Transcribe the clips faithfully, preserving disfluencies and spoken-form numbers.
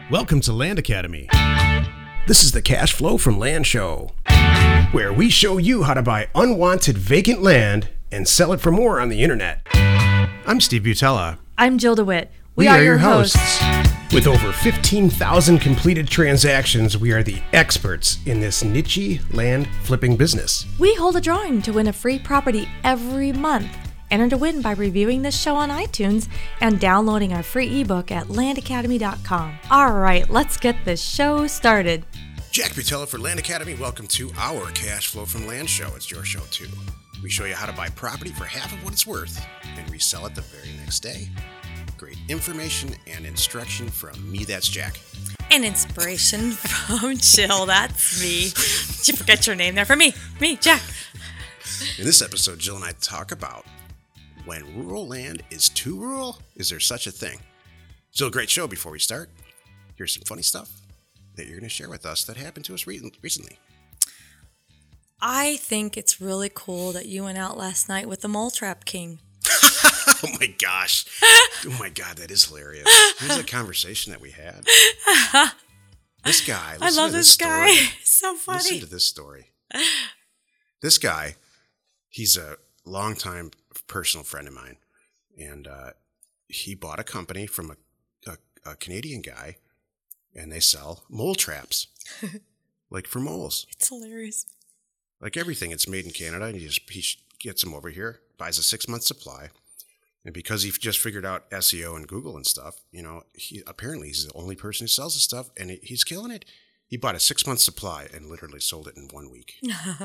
Welcome to Land Academy. This is the Cash Flow from Land Show, where we show you how to buy unwanted vacant land and sell it for more on the internet. I'm Steve Butella. I'm Jill DeWitt. We, we are, are your hosts. hosts. With over fifteen thousand completed transactions, we are the experts in this niche land flipping business. We hold a drawing to win a free property every month. Enter to win by reviewing this show on iTunes and downloading our free ebook at land academy dot com. All right, let's get this show started. Jack Butella for Land Academy. Welcome to our Cash Flow from Land show. It's your show too. We show you how to buy property for half of what it's worth and resell it the very next day. Great information and instruction from me, that's Jack. And inspiration from Jill, that's me. Did you forget your name there? For me, me, Jack. In this episode, Jill and I talk about when rural land is too rural. Is there such a thing? Still a great show. Before we start, here's some funny stuff that you're going to share with us that happened to us re- recently. I think it's really cool that you went out last night with the Mole Trap King. Oh my gosh. Oh my God, that is hilarious. Here's a conversation that we had. This guy, I love to this, this guy. Story. So funny. Listen to this story. This guy, he's a longtime personal friend of mine. And uh, he bought a company from a, a, a Canadian guy, and they sell mole traps. Like for moles. It's hilarious. Like everything, it's made in Canada, and he just he gets them over here, buys a six-month supply. And because he just figured out S E O and Google and stuff, you know, he apparently he's the only person who sells this stuff, and he, he's killing it. He bought a six-month supply and literally sold it in one week.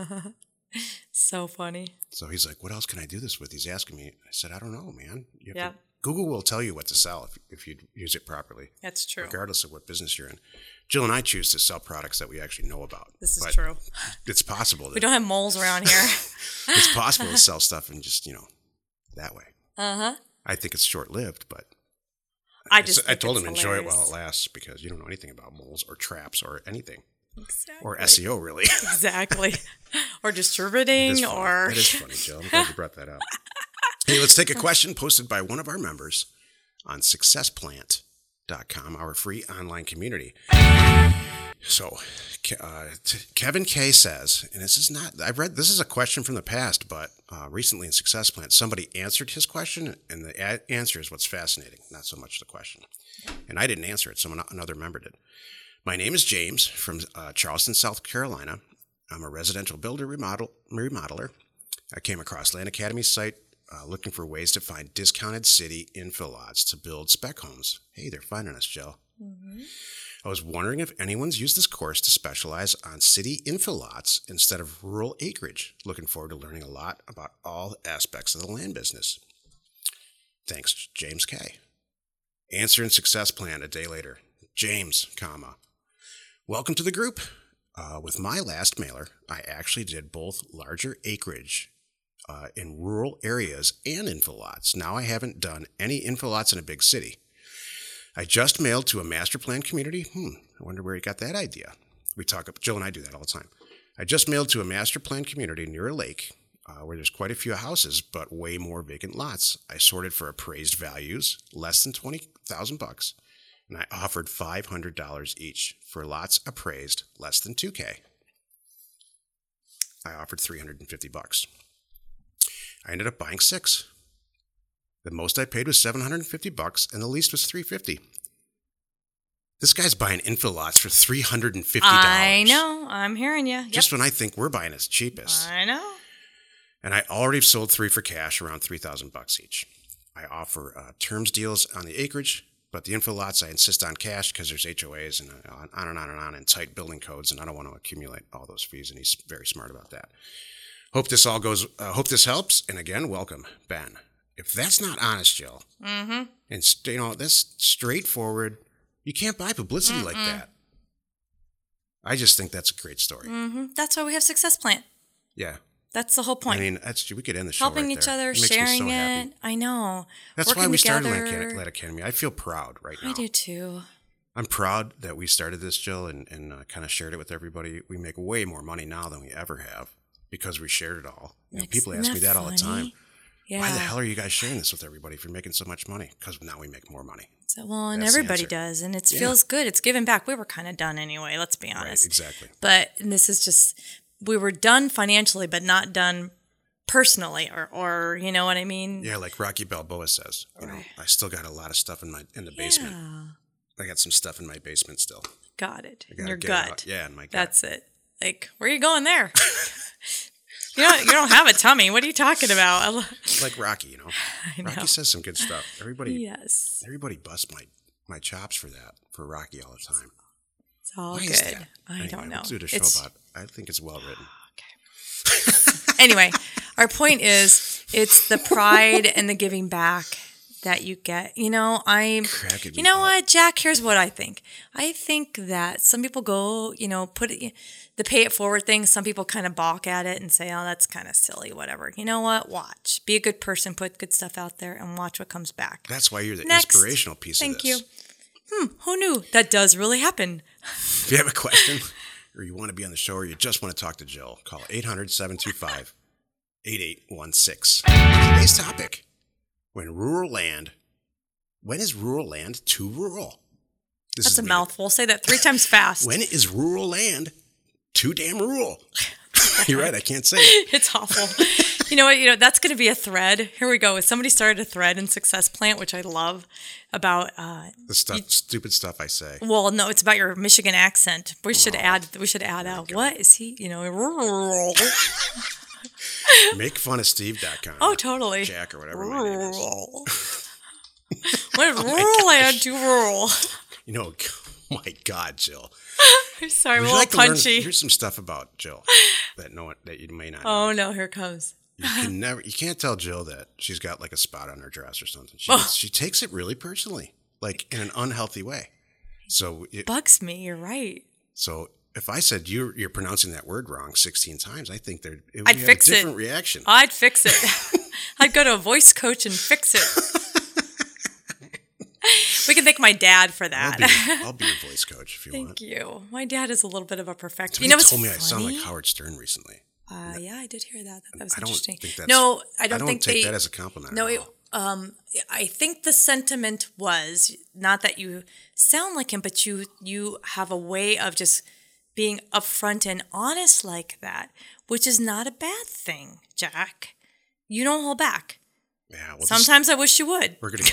So funny. So he's like, what else can I do this with? He's asking me. I said, I don't know, man. You have yeah. to, Google will tell you what to sell if, if you use it properly. That's true. Regardless of what business you're in. Jill and I choose to sell products that we actually know about. This is true. It's possible. That we don't have moles around here. It's possible to sell stuff and just, you know, that way. Uh-huh. I think it's short-lived, but I just I, I told him hilarious. enjoy it while it lasts because you don't know anything about moles or traps or anything. Exactly. Or S E O, really. Exactly. Or distributing, or... It is funny, Jill. I'm glad you brought that up. Hey, let's take a question posted by one of our members on success plant dot com, our free online community. So, uh, Kevin K says, and this is not, I've read, this is a question from the past, but uh, recently in Success Plant, somebody answered his question, and the a- answer is what's fascinating, not so much the question. And I didn't answer it, someone, another member did. My name is James from uh, Charleston, South Carolina. I'm a residential builder remodel, remodeler. I came across Land Academy's site uh, looking for ways to find discounted city infill lots to build spec homes. Hey, they're finding us, Jill. Mm-hmm. I was wondering if anyone's used this course to specialize on city infill lots instead of rural acreage. Looking forward to learning a lot about all aspects of the land business. Thanks, James K. Answer and success plan a day later. James, comma. Welcome to the group. Uh, with my last mailer, I actually did both larger acreage uh, in rural areas and infill lots. Now I haven't done any infill lots in a big city. I just mailed to a master plan community. Hmm, I wonder where he got that idea. We talk, Jill and I do that all the time. I just mailed to a master plan community near a lake uh, where there's quite a few houses, but way more vacant lots. I sorted for appraised values, less than twenty thousand bucks, and I offered five hundred dollars each for lots appraised less than two K. I offered three hundred fifty bucks. I ended up buying six. The most I paid was seven hundred fifty bucks, and the least was three hundred fifty dollars. This guy's buying infill lots for three hundred fifty dollars. I know. I'm hearing you. Yep. Just when I think we're buying as cheapest. I know. And I already sold three for cash, around three thousand bucks each. I offer uh, terms deals on the acreage, but the infill lots I insist on cash because there's H O As and on, on and on and on and tight building codes, and I don't want to accumulate all those fees, and he's very smart about that. Hope this all goes. Uh, hope this helps, and again, welcome, Ben. If that's not honest, Jill, mm-hmm. and you know that's straightforward, you can't buy publicity Mm-mm. like that. I just think that's a great story. Mm-hmm. That's why we have Success Plant. Yeah, that's the whole point. I mean, that's we could end the show helping right each there. other, it sharing so it. Happy. I know. That's Working why we together. started Land Academy. I feel proud right now. I do too. I'm proud that we started this, Jill, and, and uh, kind of shared it with everybody. We make way more money now than we ever have because we shared it all. You know, people ask me that funny? all the time. Yeah. Why the hell are you guys sharing this with everybody if you're making so much money? Because now we make more money. So, well, and That's the everybody answer. does, and it Yeah. feels good. It's giving back. We were kind of done anyway, let's be honest. Right, exactly. But and this is just, we were done financially, but not done personally, or, or you know what I mean? Yeah, like Rocky Balboa says, you know, I still got a lot of stuff in my in the basement. Yeah. I got some stuff in my basement still. Got it. I In gotta your get it out. gut. Yeah, in my gut. That's it. Like, where are you going there? you don't, you don't have a tummy. What are you talking about? I lo- Like Rocky, you know. I know. Rocky says some good stuff. Everybody, Yes. everybody busts my my chops for that for Rocky all the time. It's all Why good. is that? I Anyway, don't know. Let's do the show It's- about. I think it's well written. Anyway, our point is, it's the pride and the giving back that you get. You know, I'm, Cracking you me know up. what, Jack, here's what I think. I think that some people go, you know, put it, the pay it forward thing, some people kind of balk at it and say, oh, that's kind of silly, whatever. You know what? Watch. Be a good person, put good stuff out there, and watch what comes back. That's why you're the Next. inspirational piece Thank of you. this. Hmm, who knew? That does really happen. If you have a question or you want to be on the show or you just want to talk to Jill, call eight hundred, seven two five, eight eight one six. Today's topic, when rural land, when is rural land too rural? This That's is a the- mouthful. Say that three times fast. When is rural land too damn rural? You're right, I can't say it. It's awful. You know what? You know that's going to be a thread. Here we go. Somebody started a thread in Success Plant, which I love, about. Uh, The stuff, stupid stuff I say. well, no, it's about your Michigan accent. We should Oh. add. We should add out. What is he? You know, rural. Make fun of Steve dot com. Oh, totally. Jack or whatever my name is. Rural. When rural land to rural. You know, oh my God, Jill. I'm sorry, I'm Would a you little like to learn- punchy. Here's some stuff about Jill that no one, that you may not know. Oh no, here it comes. You can never, you can't tell Jill that she's got like a spot on her dress or something. She, Oh. she takes it really personally, like in an unhealthy way. So, it, Bugs me. You're right. so if I said you're you're pronouncing that word wrong sixteen times, I think there it would I'd have fix a it. different reaction. I'd fix it. I'd go to a voice coach and fix it. We can thank my dad for I'll that. be, I'll be your voice coach if you Thank want. you. My dad is a little bit of a perfectionist. Somebody You know what's told me funny? I sound like Howard Stern recently. Uh, yeah, I did hear that. That was I don't interesting. think that's. no, I don't, I don't think take they. that as a compliment. no, at it, all. um, I think the sentiment was not that you sound like him, but you you have a way of just being upfront and honest like that, which is not a bad thing, Jack. You don't hold back. Yeah. Well, Sometimes I wish you would. this, we're gonna.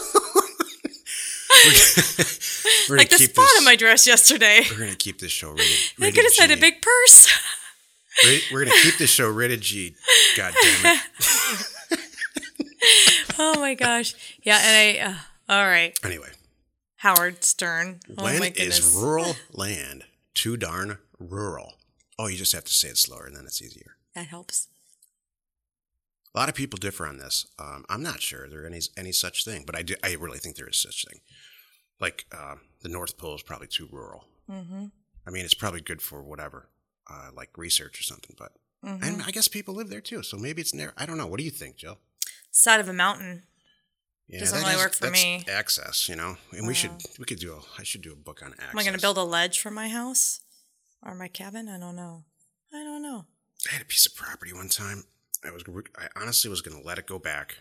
we're gonna, we're Like the gonna keep spot this, on my dress yesterday. We're gonna keep this show rated. I rated could have said a G. big purse. We're, we're gonna keep this show rated G. God damn it. Oh my gosh. Yeah, and I. Uh, all right, Anyway, Howard Stern. Oh when my is goodness. rural land too darn rural? Oh, you just have to say it slower, and then it's easier. That helps. A lot of people differ on this. Um, I'm not sure there any any such thing, but I do. I really think there is such thing. Like uh, the North Pole is probably too rural. Mm-hmm. I mean, it's probably good for whatever, uh, like research or something. But Mm-hmm. and I guess people live there too, so maybe it's near. I don't know. What do you think, Jill? Side of a mountain. Yeah, Doesn't that really has- work for that's me. Access, you know, and we should we could do a. I should do a book on access. Am I going to build a ledge for my house or my cabin? I don't know. I don't know. I had a piece of property one time. I was, I honestly was going to let it go back.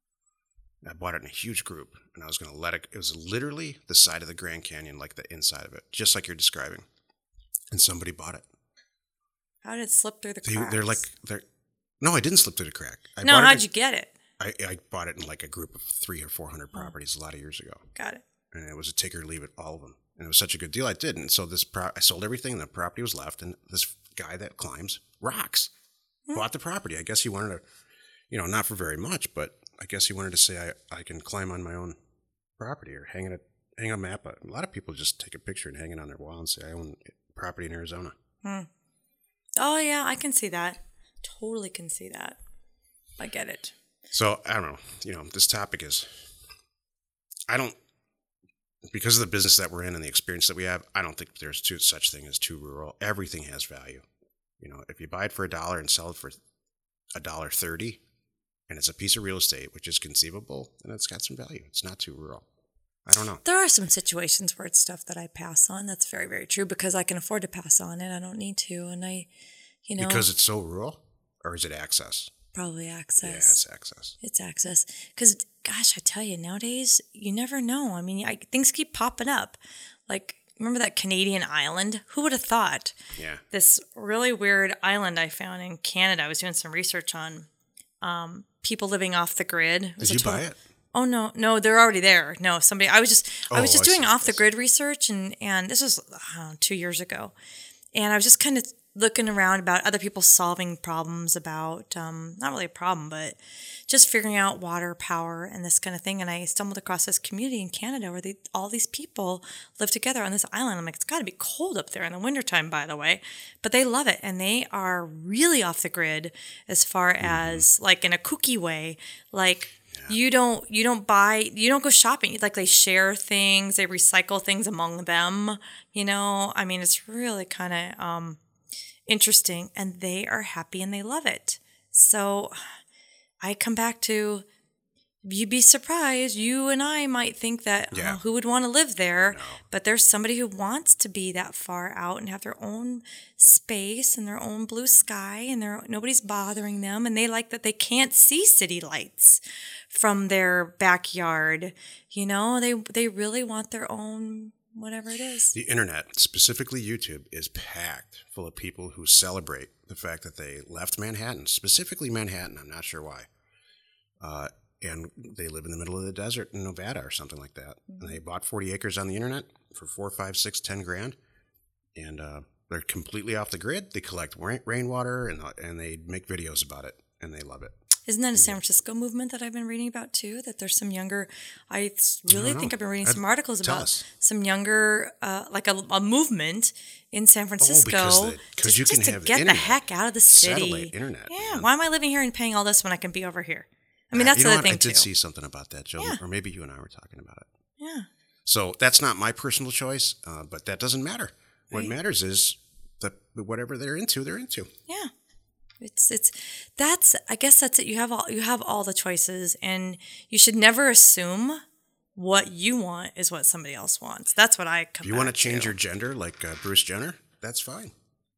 I bought it in a huge group, and I was going to let it. It was literally the side of the Grand Canyon, like the inside of it, just like you're describing. And somebody bought it. How did it slip through the They, cracks? they're like, they're. No, I didn't slip through the crack. I no, bought it how'd in- you get it? I, I bought it in like a group of three or four hundred properties a lot of years ago, Got it. and it was a take or leave it, all of them. And it was such a good deal, I did. And so this, pro- I sold everything, and the property was left. And this guy that climbs rocks bought the property. I guess he wanted to, you know, not for very much, but I guess he wanted to say I, I can climb on my own property or hang it, hang a map. A lot of people just take a picture and hang it on their wall and say I own property in Arizona. Hmm. Oh, yeah, I can see that. Totally can see that. I get it. So I don't know. You know, this topic is, I don't, because of the business that we're in and the experience that we have, I don't think there's two such thing as too rural. Everything has value. You know, if you buy it for a dollar and sell it for a dollar thirty, and it's a piece of real estate, which is conceivable, then it's got some value. It's not too rural. I don't know. There are some situations where it's stuff that I pass on. That's very, very true because I can afford to pass on it. I don't need to. And I, you know. Because it's so rural, or is it access? Probably Access. Yeah, it's Access. It's Access. Because, gosh, I tell you, nowadays, you never know. I mean, I, things keep popping up. Like, remember that Canadian island? Who would have thought? Yeah. This really weird island I found in Canada. I was doing some research on um, people living off the grid. It Did you total, buy it? Oh, no. No, they're already there. No, somebody, I was just, oh, I was just I doing see, off the grid research, and, and this was I don't know, two years ago. And I was just kind of looking around about other people solving problems about, um, not really a problem, but just figuring out water, power, and this kind of thing. And I stumbled across this community in Canada where they, all these people live together on this island. I'm like, it's got to be cold up there in the wintertime, by the way. But they love it. And they are really off the grid as far mm-hmm. as, like, in a kooky way. Like, yeah. you don't you don't buy, you don't go shopping. Like, they share things. They recycle things among them. You know, I mean, it's really kind of um, interesting. And they are happy and they love it. So I come back to, you'd be surprised. You and I might think that, yeah. oh, who would want to live there? No. But there's somebody who wants to be that far out and have their own space and their own blue sky, and they're, nobody's bothering them. And they like that they can't see city lights from their backyard. You know, they they really want their own whatever it is. The internet, specifically YouTube, is packed full of people who celebrate the fact that they left Manhattan, specifically Manhattan. I'm not sure why. Uh, and they live in the middle of the desert in Nevada or something like that. Mm-hmm. And they bought forty acres on the internet for four, five, six, ten grand. And uh, they're completely off the grid. They collect rain, rainwater and and they make videos about it, and they love it. Isn't that a San Francisco movement that I've been reading about too? That there's some younger, I really I think I've been reading I'd, some articles about us. some younger, uh, like a, a movement in San Francisco. Oh, because just, you can just have to get internet, the heck out of the city. Satellite internet. Yeah, man. Why am I living here and paying all this when I can be over here? I mean, that's you know the what? thing I too. did see something about that, Jill, yeah. or maybe you and I were talking about it. Yeah. So that's not my personal choice, uh, but that doesn't matter. What right. matters is that whatever they're into, they're into. Yeah. It's it's that's I guess that's it. You have all you have all the choices, and you should never assume what you want is what somebody else wants. That's what I come. If you back want to change to. your gender, like uh, Bruce Jenner, that's fine.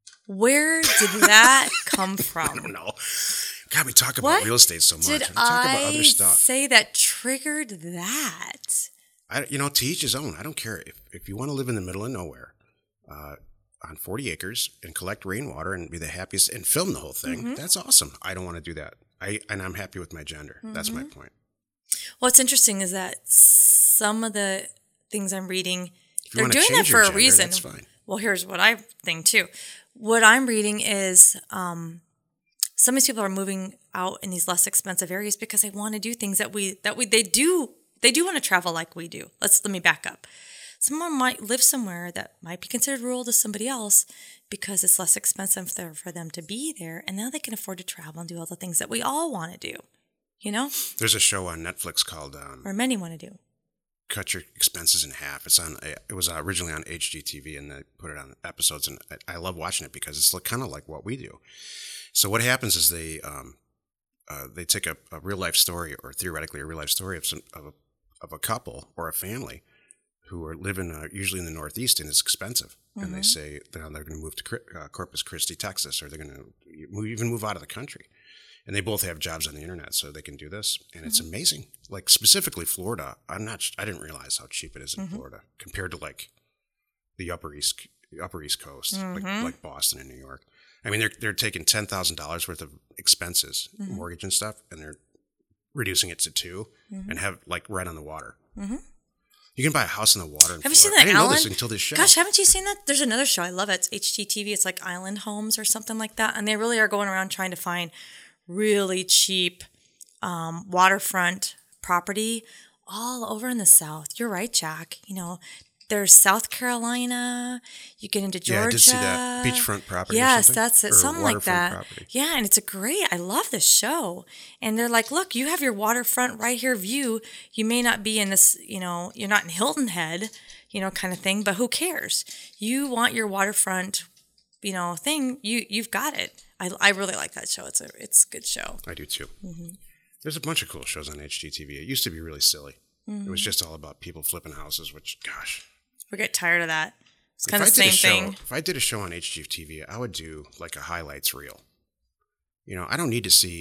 Where did that come from? I don't know. God, we talk about what real estate so much. Did we talk I about other stuff. say that triggered that? I, you know, to each his own. I don't care if if you want to live in the middle of nowhere. Uh, on forty acres and collect rainwater and be the happiest and film the whole thing. Mm-hmm. That's awesome. I don't want to do that. I and I'm happy with my gender. Mm-hmm. That's my point. What's interesting is that some of the things I'm reading, they're doing that for a gender, reason. That's fine. Well, here's what I think too. What I'm reading is um, some of these people are moving out in these less expensive areas because they want to do things that we that we they do they do want to travel like we do. Let's let me back up. Someone might live somewhere that might be considered rural to somebody else because it's less expensive there for them to be there, and now they can afford to travel and do all the things that we all want to do, you know? There's a show on Netflix called... Um, or many want to do. Cut Your Expenses in Half. It's on. It was originally on H G T V, and they put it on episodes, and I love watching it because it's kind of like what we do. So what happens is they um, uh, they take a, a real-life story, or theoretically a real-life story of, some, of, a, of a couple or a family who are living uh, usually in the Northeast, and it's expensive. Mm-hmm. And they say they're, they're going to move to uh, Corpus Christi, Texas, or they're going to move, even move out of the country. And they both have jobs on the internet, so they can do this. And mm-hmm. it's amazing. Like, specifically Florida, I'm not, I didn't realize how cheap it is in mm-hmm. Florida compared to, like, the Upper East the Upper East Coast, mm-hmm. like, like Boston and New York. I mean, they're they're taking ten thousand dollars worth of expenses, mm-hmm. mortgage and stuff, and they're reducing it to two mm-hmm. and have, like, right on the water. Mm-hmm. You can buy a house on the water. In have Florida. you seen that, I didn't Alan? know this until this show. Gosh, haven't you seen that? There's another show I love. It. It's H G T V. It's like Island Homes or something like that, and they really are going around trying to find really cheap um, waterfront property all over in the South. You're right, Jack. You know, there's South Carolina. You get into Georgia. Yeah, I did see that beachfront property. Yes, or that's it. Or something like that. Property. Yeah, and it's a great. I love this show. And they're like, look, you have your waterfront right here view. You may not be in this. You know, you're not in Hilton Head. You know, kind of thing. But who cares? You want your waterfront, you know, thing. You you've got it. I, I really like that show. It's a it's a good show. I do too. Mm-hmm. There's a bunch of cool shows on H G T V. It used to be really silly. Mm-hmm. It was just all about people flipping houses, which, gosh. We get tired of that. It's kind if of the same show, thing. If I did a show on H G T V, I would do like a highlights reel. You know, I don't need to see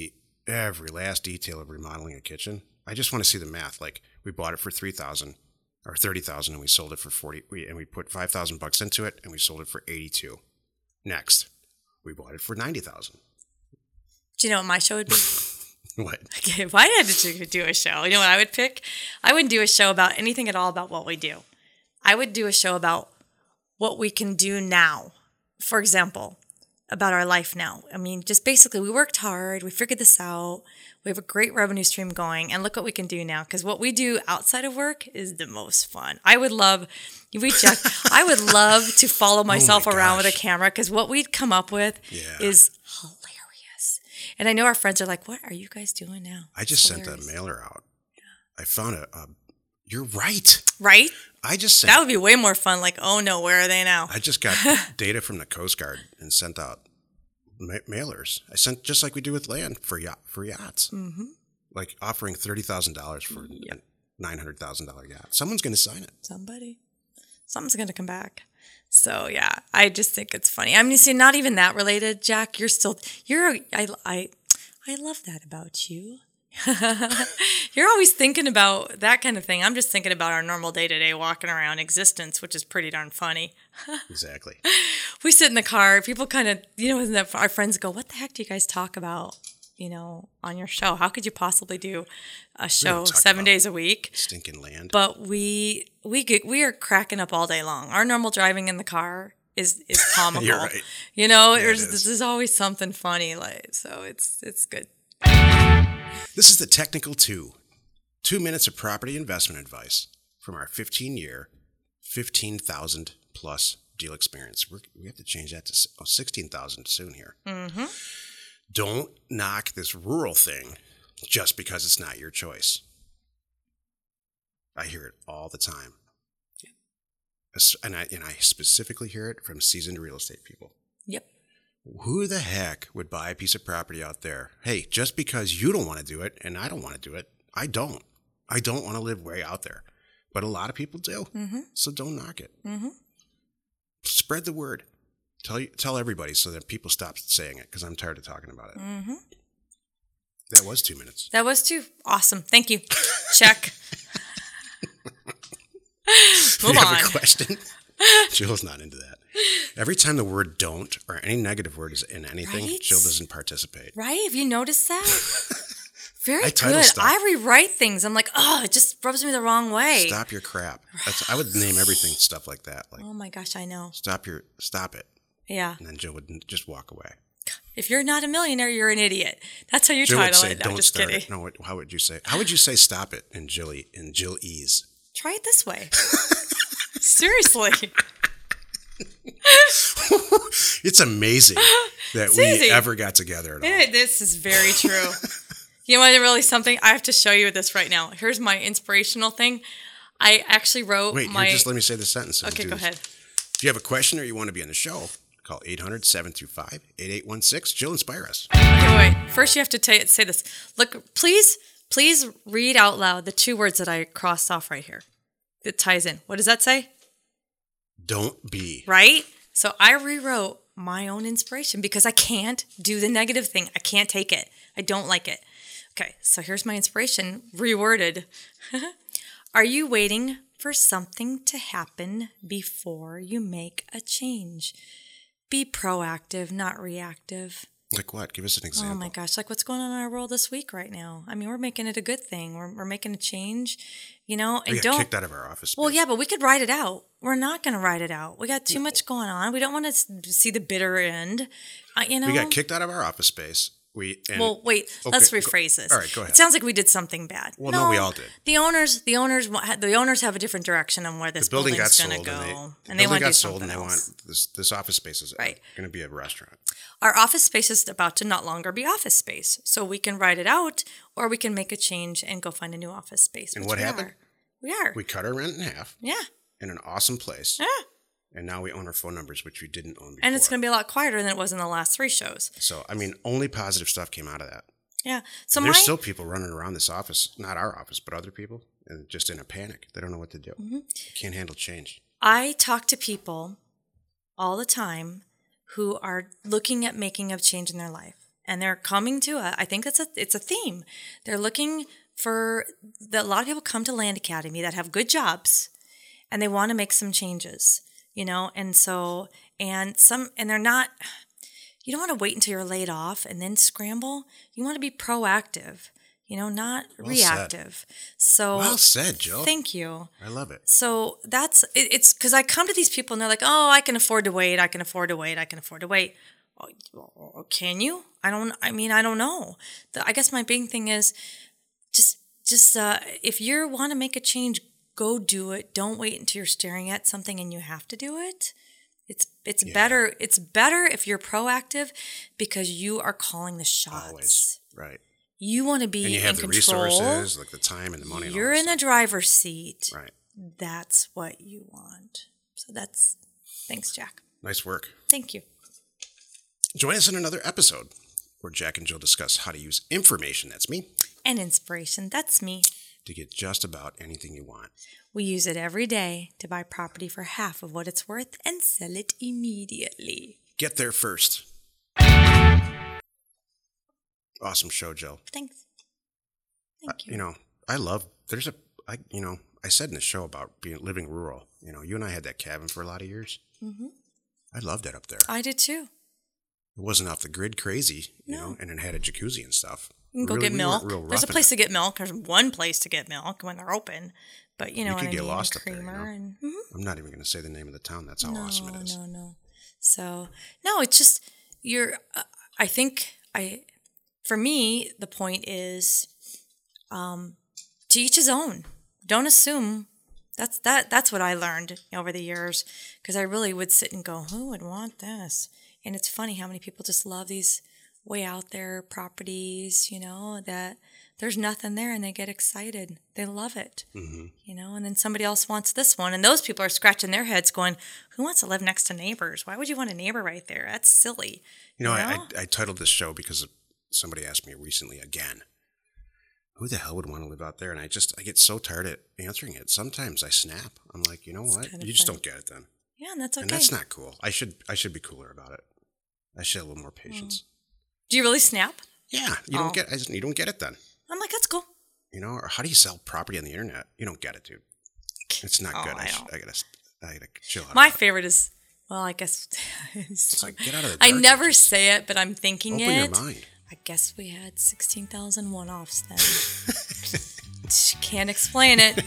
every last detail of remodeling a kitchen. I just want to see the math. Like, we bought it for three thousand or thirty thousand, and we sold it for forty. We, and we put five thousand bucks into it, and we sold it for eighty-two. Next, we bought it for ninety thousand. Do you know what my show would be? What? Okay, if I had to do a show, you know what I would pick? I wouldn't do a show about anything at all about what we do. I would do a show about what we can do now. For example, about our life now. I mean, just basically, we worked hard. We figured this out. We have a great revenue stream going. And look what we can do now. Because what we do outside of work is the most fun. I would love, we check, I would love to follow myself oh my around with a gosh. camera. Because what we'd come up with Yeah. is hilarious. And I know our friends are like, what are you guys doing now? I just It's sent a hilarious. mailer out. I found a, a. You're right. Right? I just sent. That would be way more fun. Like, oh no, where are they now? I just got data from the Coast Guard and sent out ma- mailers. I sent just like we do with land for yacht for yachts, mm-hmm. like offering thirty thousand dollars for Yep. a nine hundred thousand dollar yacht. Someone's going to sign it. Somebody, something's going to come back. So yeah, I just think it's funny. I mean, see, not even that related, Jack. You're still, you're, I, I, I love that about you. You're always thinking about that kind of thing. I'm just thinking about our normal day-to-day walking around existence, which is pretty darn funny. Exactly. We sit in the car. People kind of, you know, isn't that our friends go, "What the heck do you guys talk about?" You know, on your show. How could you possibly do a show talk seven about days a week? Stinking land. But we we get we are cracking up all day long. Our normal driving in the car is is comical. You're right. You know, Yeah, it there's is. this is always something funny. Like, so it's it's good. This is the Technical Two. Two minutes of property investment advice from our fifteen-year, fifteen thousand plus deal experience. We're, we have to change that to s- oh, sixteen thousand soon here. Mm-hmm. Don't knock this rural thing just because it's not your choice. I hear it all the time. Es- And I, and I specifically hear it from seasoned real estate people. Yep. Who the heck would buy a piece of property out there? Hey, just because you don't want to do it and I don't want to do it, I don't. I don't want to live way out there. But a lot of people do. Mm-hmm. So don't knock it. Mm-hmm. Spread the word. Tell you, tell everybody so that people stop saying it because I'm tired of talking about it. Mm-hmm. That was two minutes. That was too awesome. Thank you. Check. If Move you have on. a question, Jill's not into that. Every time the word don't or any negative word is in anything, Right? Jill doesn't participate. Right? Have you noticed that? Very I title good. stuff. I rewrite things. I'm like, oh, it just rubs me the wrong way. Stop your crap. That's, I would name everything stuff like that. Like, Oh my gosh, I know. stop your, stop it. Yeah. And then Jill would n- just walk away. If you're not a millionaire, you're an idiot. That's how you Jill would title say, it. don't I'm just start kidding. it. No, what, how would you say? How would you say stop it in Jilly, in Jill Ease? Try it this way. Seriously. It's amazing that It's we easy. ever got together at all. Eh, This is very true. You know what? Really something. I have to show you this right now. Here's my inspirational thing. I actually wrote Wait, my. here, just let me say the sentence. and Okay, do go this. ahead. If you have a question or you want to be on the show, call eight hundred, seven two five, eight eight one six. Jill, inspire us. Okay, wait. First, you have to ta say this. Look, please, please read out loud the two words that I crossed off right here. It ties in. What does that say? Don't be. Right? So I rewrote my own inspiration because I can't do the negative thing. I can't take it. I don't like it. Okay, so here's my inspiration reworded. Are you waiting for something to happen before you make a change? Be proactive, not reactive. Like what? Give us an example. Oh my gosh, like what's going on in our world this week right now? I mean, we're making it a good thing. We're, we're making a change, you know, We and got don't. kicked out of our office. Well, space. yeah, but we could write it out. We're not going to write it out. We got too much going on. We don't want to see the bitter end. Uh, you know. We got kicked out of our office space. We and Well, wait. Okay, let's go- rephrase this. all right, go ahead. It sounds like we did something bad. Well, no, we all did. The owners, the owners, wa- the owners have a different direction on where this the building got building's sold going to and go, they, and the they building want to do got sold something and they else. want this this office space is Right. going to be a restaurant. Our office space is about to not longer be office space, so we can write it out, or we can make a change and go find a new office space. And which what we happened? Are. We are. We cut our rent in half yeah. in an awesome place, Yeah. and now we own our phone numbers, which we didn't own before. And it's going to be a lot quieter than it was in the last three shows. So, I mean, only positive stuff came out of that. Yeah. So There's my still people running around this office, not our office, but other people, and just in a panic. They don't know what to do. Mm-hmm. Can't handle change. I talk to people all the time who are looking at making a change in their life. and they're coming to a, I think that's a, it's a theme. They're looking for, the, a lot of people come to Land Academy that have good jobs and they want to make some changes, you know? And so, and some, and they're not, you don't want to wait until you're laid off and then scramble. You want to be proactive, you know, not well reactive. Said. So well said, Jill. Thank you. I love it. So that's, it, it's because I come to these people and they're like, oh, I can afford to wait. I can afford to wait. I can afford to wait. Oh, can you? I don't, I mean, I don't know. The, I guess my big thing is just, just, uh, if you want to make a change, go do it. Don't wait until you're staring at something and you have to do it. It's, it's yeah. better. It's better if you're proactive because you are calling the shots. Always. Right. You want to be and you have in the control. resources, like the time and the money. You're and in the driver's seat. Right. That's what you want. So that's, thanks, Jack. Nice work. Thank you. Join us in another episode where Jack and Jill discuss how to use information, that's me, and inspiration, that's me, to get just about anything you want. We use it every day to buy property for half of what it's worth and sell it immediately. Get there first. Awesome show, Jill. Thanks. Thank you. Uh, you know, I love, there's a, I, you know, I said in the show about being living rural. You know, you and I had that cabin for a lot of years. Mm-hmm. I loved it up there. I did too. It wasn't off the grid crazy, you no. know, and it had a jacuzzi and stuff. You can go really, get milk. We There's a place to get milk. There's one place to get milk when they're open. But you know you what could I get mean? lost Creamer up there, you know? and, mm-hmm. I'm not even going to say the name of the town. That's how no, awesome it is. No, no, no. So, no, it's just, you're, uh, I think, I, for me, the point is um, to each his own. Don't assume. That's that. That's what I learned over the years, because I really would sit and go, who would want this? And it's funny how many people just love these way out there properties, you know, that there's nothing there and they get excited. They love it, mm-hmm. you know, and then somebody else wants this one. And those people are scratching their heads going, who wants to live next to neighbors? Why would you want a neighbor right there? That's silly. You know, you know? I, I, I titled this show because somebody asked me recently again, who the hell would want to live out there? And I just, I get so tired of answering it. Sometimes I snap. I'm like, you know it's what? Kind of you just funny. don't get it then. Yeah, and that's okay. And that's not cool. I should, I should be cooler about it. I should have a little more patience. Mm. Do you really snap? Yeah, you oh. don't get, I just, you don't get it then. I'm like, that's cool. You know, or how do you sell property on the internet? You don't get it, dude. It's not oh, good. I, I, should, I gotta, I gotta chill out. My favorite is, well, I guess. It's like, get out of the I dark never ages. say it, but I'm thinking Open it. your mind. I guess we had sixteen thousand one-offs then. Can't explain it.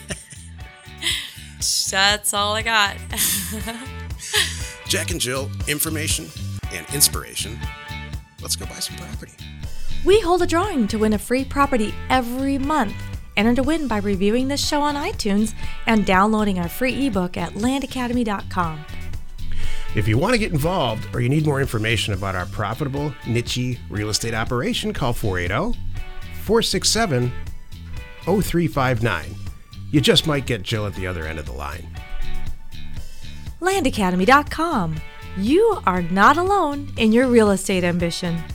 That's all I got. Jack and Jill, information and inspiration. Let's go buy some property. We hold a drawing to win a free property every month. Enter to win by reviewing this show on iTunes and downloading our free ebook at land academy dot com. If you want to get involved or you need more information about our profitable, niche real estate operation, call four eight zero, four six seven, zero three five nine. You just might get Jill at the other end of the line. land academy dot com. You are not alone in your real estate ambition.